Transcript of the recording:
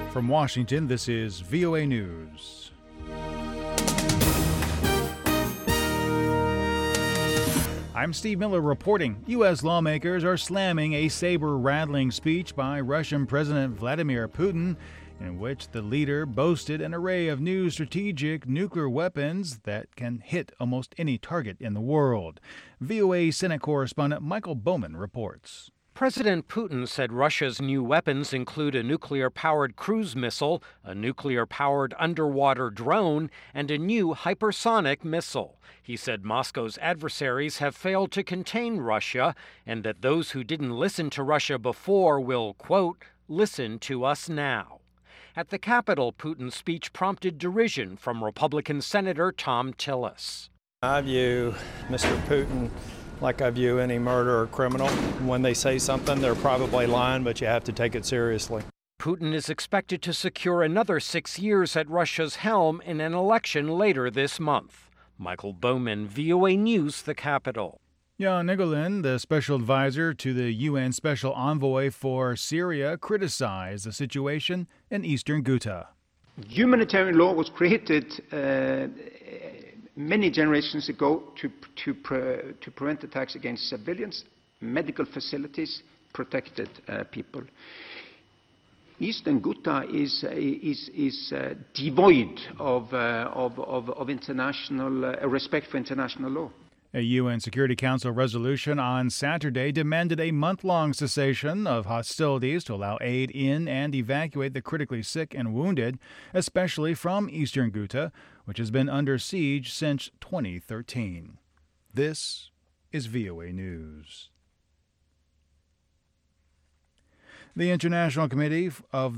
From Washington, this is VOA News. I'm Steve Miller reporting. U.S. lawmakers are slamming a saber-rattling speech by Russian President Vladimir Putin, in which the leader boasted an array of new strategic nuclear weapons that can hit almost any target in the world. VOA Senate correspondent Michael Bowman reports. President Putin said Russia's new weapons include a nuclear-powered cruise missile, a nuclear-powered underwater drone, and a new hypersonic missile. He said Moscow's adversaries have failed to contain Russia and that those who didn't listen to Russia before will, quote, listen to us now. At the Capitol, Putin's speech prompted derision from Republican Senator Thom Tillis. I view Mr. Putin like I view any murderer or criminal. When they say something, they're probably lying, but you have to take it seriously. Putin is expected to secure another 6 years at Russia's helm in an election later this month. Michael Bowman, VOA News, the Capitol. Jan Egeland, the special advisor to the UN Special Envoy for Syria, criticized the situation in eastern Ghouta. Humanitarian law was created many generations ago to prevent attacks against civilians, medical facilities, protected people. Eastern Ghouta is devoid of international respect for international law. A UN Security Council resolution on Saturday demanded a month-long cessation of hostilities to allow aid in and evacuate the critically sick and wounded, especially from eastern Ghouta, which has been under siege since 2013. This is VOA News. The International Committee of